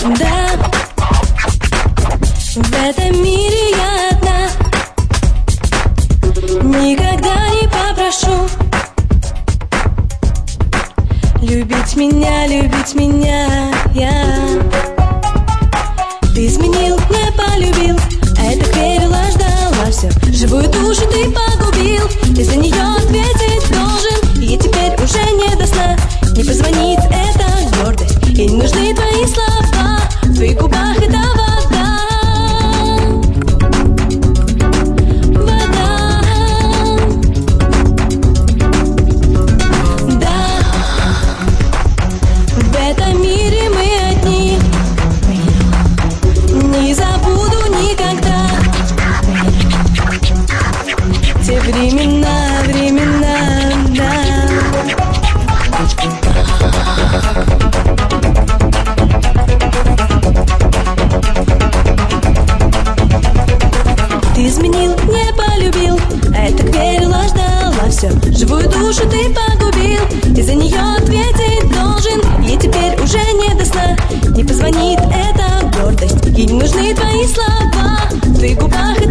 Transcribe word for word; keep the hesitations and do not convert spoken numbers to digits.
Да, в этом мире я одна. Никогда не попрошу любить меня, любить меня, я. Ты изменил, не полюбил, а я так верила, ждала все. Живую душу ты погубил, ты за нее ответить должен. И теперь уже не до сна, не позвонит эта гордость. Ей не нужны твои слова, в твоих губах это вода. Вода. Да, в этом мире мы одни. Не забуду никогда те времена, времена, да. Ты изменил, не полюбил, а я так верила, ждала все. Живую душу ты погубил, ты за нее ответить должен. Ей теперь уже не до сна, не позвонит эта гордость. Ей не нужны твои слова, в твоих губах